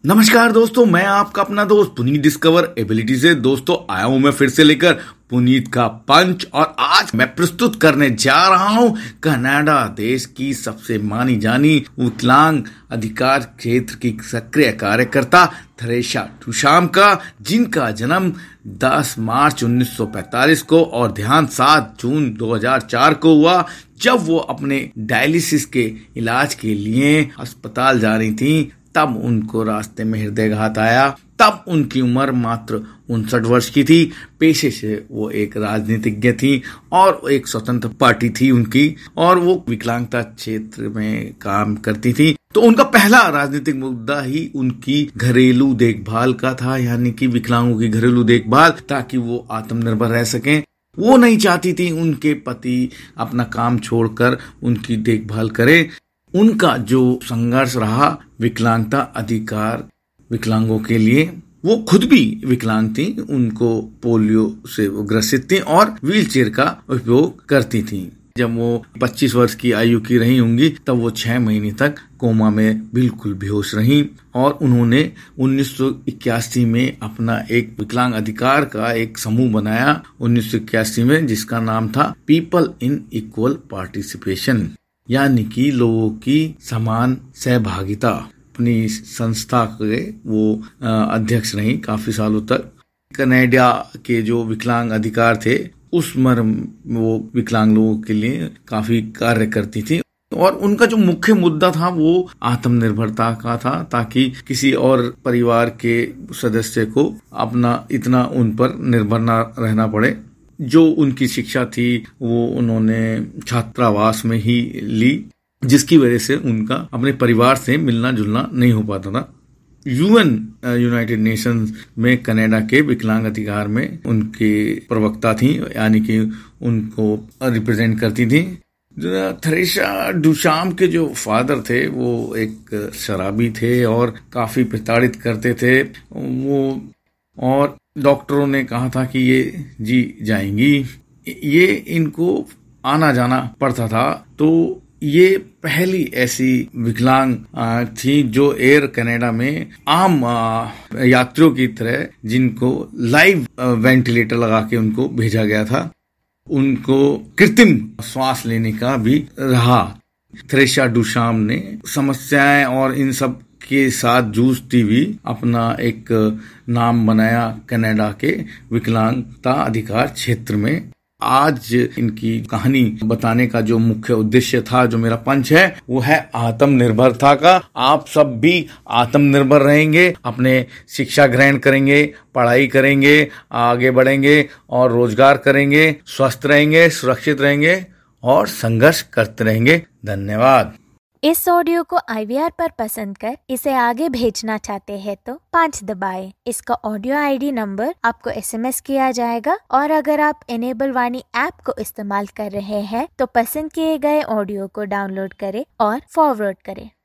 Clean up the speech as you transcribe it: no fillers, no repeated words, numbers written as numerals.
नमस्कार दोस्तों, मैं आपका अपना दोस्त पुनीत डिस्कवर एबिलिटी से दोस्तों आया हूं मैं फिर से लेकर पुनीत का पंच। और आज मैं प्रस्तुत करने जा रहा हूं कनाडा देश की सबसे मानी जानी विकलांग अधिकार क्षेत्र की सक्रिय कार्यकर्ता थेरेसा डुशाम का, जिनका जन्म 10 मार्च 1945 को और देहांत 7 जून 2004 को हुआ, जब वो अपने डायलिसिस के इलाज के लिए अस्पताल जा रही थी। तब उनको रास्ते में हृदयघात आया। तब उनकी उम्र मात्र 59 वर्ष की थी। पेशे से वो एक राजनीतिज्ञ थी और एक स्वतंत्र पार्टी थी उनकी, और वो विकलांगता क्षेत्र में काम करती थी। तो उनका पहला राजनीतिक मुद्दा ही उनकी घरेलू देखभाल का था, यानी कि विकलांगों की घरेलू देखभाल, ताकि वो आत्मनिर्भर रह सकें। वो नहीं चाहती थी उनके पति अपना काम छोड़कर उनकी देखभाल करें। उनका जो संघर्ष रहा विकलांगता अधिकार विकलांगों के लिए, वो खुद भी विकलांग थी, उनको पोलियो से वो ग्रसित थी और व्हीलचेयर का उपयोग करती थी। जब वो 25 वर्ष की आयु की रही होंगी, तब वो 6 महीने तक कोमा में बिल्कुल बेहोश रही, और उन्होंने 1981 में अपना एक विकलांग अधिकार का एक समूह बनाया 1981 में, जिसका नाम था पीपल इन इक्वल पार्टिसिपेशन, यानी कि लोगों की समान सहभागिता। अपनी संस्था के वो अध्यक्ष रही काफी सालों तक। कनाडा के जो विकलांग अधिकार थे, उस मर्म वो विकलांग लोगों के लिए काफी कार्य करती थी। और उनका जो मुख्य मुद्दा था वो आत्मनिर्भरता का था, ताकि किसी और परिवार के सदस्य को अपना इतना उन पर निर्भर न रहना पड़े। जो उनकी शिक्षा थी वो उन्होंने छात्रावास में ही ली, जिसकी वजह से उनका अपने परिवार से मिलना जुलना नहीं हो पाता था। यूनाइटेड नेशंस में कनाडा के विकलांग अधिकार में उनके प्रवक्ता थी, यानी कि उनको रिप्रेजेंट करती थी। थेरेसा डुशाम के जो फादर थे वो एक शराबी थे और काफी प्रताड़ित करते थे वो, और डॉक्टरों ने कहा था कि ये जी जाएंगी। ये इनको आना जाना पड़ता था। तो ये पहली ऐसी विकलांग थी जो एयर कनाडा में आम यात्रियों की तरह, जिनको लाइव वेंटिलेटर लगा के उनको भेजा गया था। उनको कृत्रिम श्वास लेने का भी रहा। थेरेसा डुशाम ने समस्याएं और इन सब के साथ जूझती हुई अपना एक नाम बनाया कनाडा के विकलांगता अधिकार क्षेत्र में। आज इनकी कहानी बताने का जो मुख्य उद्देश्य था, जो मेरा पंच है, वो है आत्मनिर्भरता का। आप सब भी आत्मनिर्भर रहेंगे, अपने शिक्षा ग्रहण करेंगे, पढ़ाई करेंगे, आगे बढ़ेंगे और रोजगार करेंगे, स्वस्थ रहेंगे, सुरक्षित रहेंगे और संघर्ष करते रहेंगे। धन्यवाद। इस ऑडियो को IVR पर पसंद कर इसे आगे भेजना चाहते हैं तो 5 दबाएं। इसका ऑडियो ID नंबर आपको SMS किया जाएगा, और अगर आप इनेबल वाणी ऐप को इस्तेमाल कर रहे हैं तो पसंद किए गए ऑडियो को डाउनलोड करें और फॉरवर्ड करें।